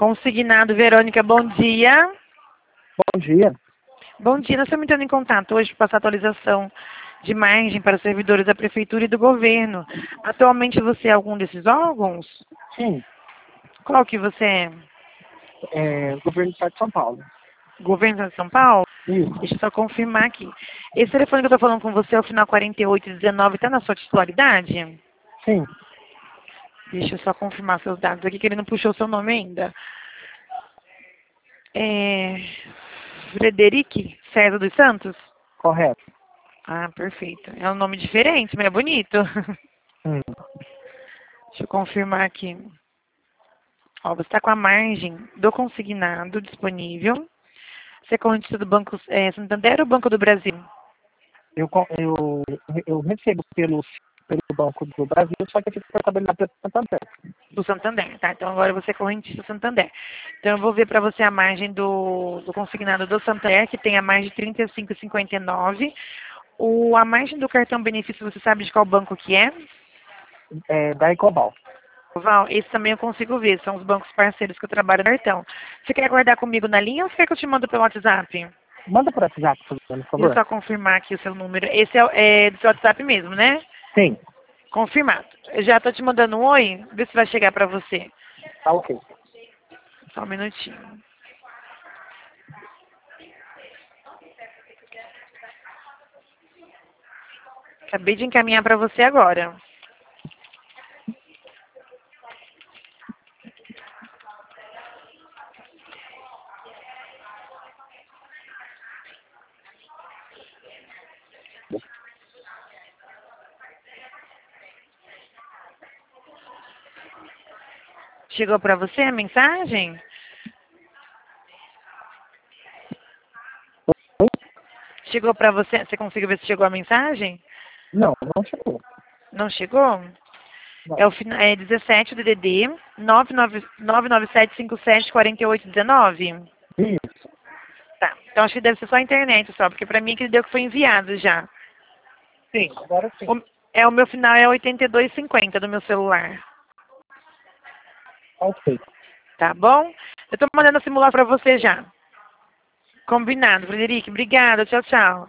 Consignado, Verônica, bom dia. Bom dia. Bom dia, nós estamos entrando em contato hoje para passar atualização de margem para servidores da Prefeitura e do Governo. Atualmente você é algum desses órgãos? Sim, Qual que você é? Governo do Estado de São Paulo. Governo de São Paulo? Isso. Deixa eu só confirmar aqui. Esse telefone que eu estou falando com você é o final 4819, está na sua titularidade? Sim, Deixa eu só confirmar seus dados aqui, que ele não puxou seu nome ainda. Frederic César dos Santos? correto. Ah, perfeito. É um nome diferente, mas é bonito. Hum. Deixa eu confirmar aqui. Ó, você está com a margem do consignado disponível. Você é correntista do Banco Santander ou Banco do Brasil? Eu recebo pelo Banco do Brasil, só que eu fico trabalhando pelo Santander. Do Santander, tá? Então agora você é correntista do Santander. Então eu vou ver para você a margem do consignado do Santander, que tem a margem de 35,59. A margem do cartão benefício, você sabe de qual banco que é? Da Ecobal. Val, esse também eu consigo ver, são os bancos parceiros que eu trabalho no cartão. Você quer aguardar comigo na linha ou você quer que eu te mando pelo WhatsApp? Manda por WhatsApp, por Deixa eu favor. só confirmar aqui o seu número. Esse é do seu WhatsApp mesmo, né? Sim, Confirmado. Eu já tô te mandando um oi, vê se vai chegar pra você. tá ok. Só um minutinho. Acabei de encaminhar pra você agora. Chegou pra você a mensagem? Chegou pra você? Você conseguiu ver se chegou a mensagem? Não, não chegou. Não chegou? Não. É 17 do DDD 997574819. Isso. Tá. Então acho que deve ser só a internet só, porque pra mim que deu que foi enviado já. Sim, agora sim. O meu final é 8250 do meu celular. Tá ok. Tá bom? Eu tô mandando simular pra você já. Combinado, Frederico. Obrigada. Tchau, tchau.